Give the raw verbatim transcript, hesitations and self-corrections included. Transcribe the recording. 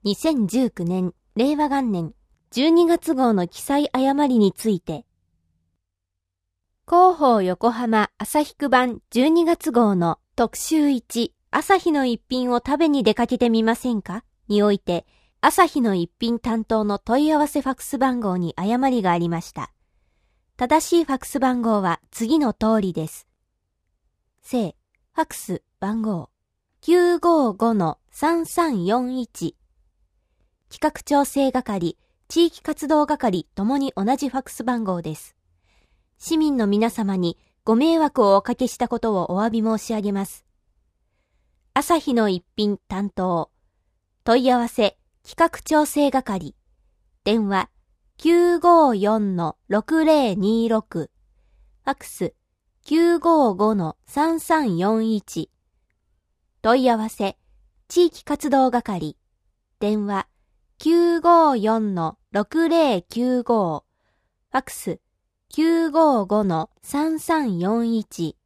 にせんじゅうきゅうねん令和元年じゅうにがつ号の記載誤りについて、広報横浜朝日区版じゅうにがつ号の特集いち、朝日の一品を食べに出かけてみませんかにおいて、朝日の一品担当の問い合わせファックス番号に誤りがありました。正しいファックス番号は次の通りです。正、ファックス番号 きゅうごごのさんさんよんいち。企画調整係、地域活動係ともに同じファックス番号です。市民の皆様にご迷惑をおかけしたことをお詫び申し上げます。朝日の一品担当、問い合わせ企画調整係、電話 きゅうごよんのろくぜろにろく、ファックス きゅうごごのさんさんよんいち、問い合わせ地域活動係、電話 きゅうごよんのろくぜろきゅうご、ファックス きゅうごごのさんさんよんいち